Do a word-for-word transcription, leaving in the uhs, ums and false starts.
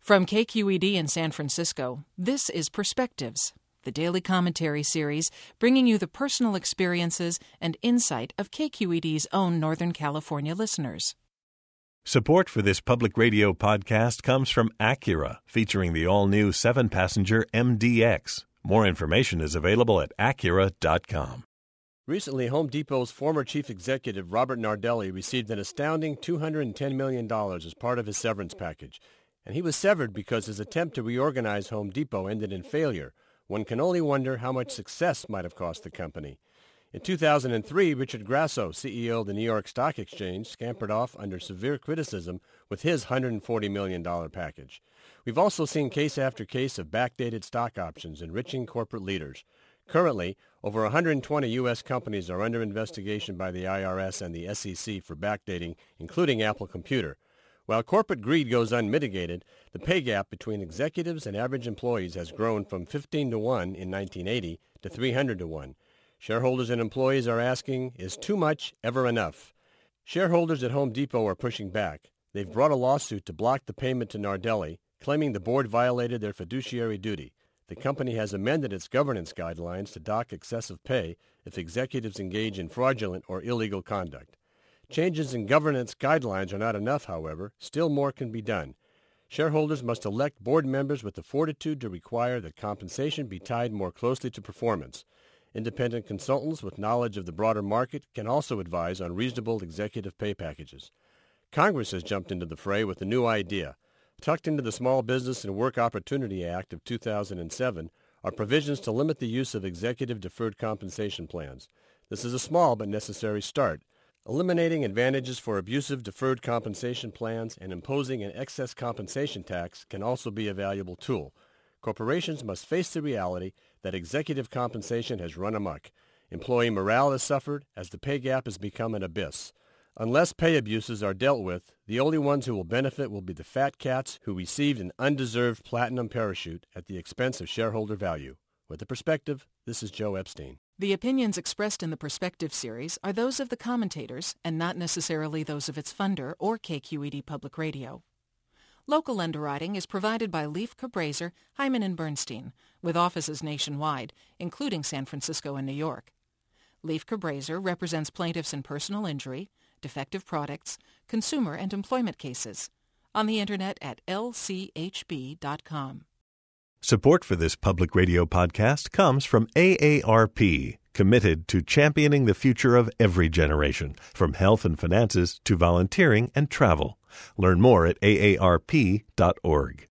From K Q E D in San Francisco, this is Perspectives, the daily commentary series bringing you the personal experiences and insight of K Q E D's own Northern California listeners. Support for this public radio podcast comes from Acura, featuring the all-new seven-passenger M D X. More information is available at acura dot com. Recently, Home Depot's former chief executive, Robert Nardelli, received an astounding two hundred ten million dollars as part of his severance package. And he was severed because his attempt to reorganize Home Depot ended in failure. One can only wonder how much success might have cost the company. In two thousand three, Richard Grasso, C E O of the New York Stock Exchange, scampered off under severe criticism with his one hundred forty million dollars package. We've also seen case after case of backdated stock options enriching corporate leaders. Currently, over one hundred twenty U S companies are under investigation by the I R S and the S E C for backdating, including Apple Computer. While corporate greed goes unmitigated, the pay gap between executives and average employees has grown from fifteen to one in nineteen eighty to three hundred to one. Shareholders and employees are asking, is too much ever enough? Shareholders at Home Depot are pushing back. They've brought a lawsuit to block the payment to Nardelli, claiming the board violated their fiduciary duty. The company has amended its governance guidelines to dock excessive pay if executives engage in fraudulent or illegal conduct. Changes in governance guidelines are not enough, however. Still more can be done. Shareholders must elect board members with the fortitude to require that compensation be tied more closely to performance. Independent consultants with knowledge of the broader market can also advise on reasonable executive pay packages. Congress has jumped into the fray with a new idea. Tucked into the Small Business and Work Opportunity Act of two thousand seven are provisions to limit the use of executive deferred compensation plans. This is a small but necessary start. Eliminating advantages for abusive deferred compensation plans and imposing an excess compensation tax can also be a valuable tool. Corporations must face the reality that executive compensation has run amok. Employee morale has suffered as the pay gap has become an abyss. Unless pay abuses are dealt with, the only ones who will benefit will be the fat cats who received an undeserved platinum parachute at the expense of shareholder value. With the Perspective, this is Joe Epstein. The opinions expressed in the Perspective series are those of the commentators and not necessarily those of its funder or K Q E D Public Radio. Local underwriting is provided by Leif Cabraser, Hyman and Bernstein, with offices nationwide, including San Francisco and New York. Leif Cabraser represents plaintiffs in personal injury, defective products, consumer and employment cases. On the Internet at L C H B dot com. Support for this public radio podcast comes from A A R P, committed to championing the future of every generation, from health and finances to volunteering and travel. Learn more at A A R P dot org.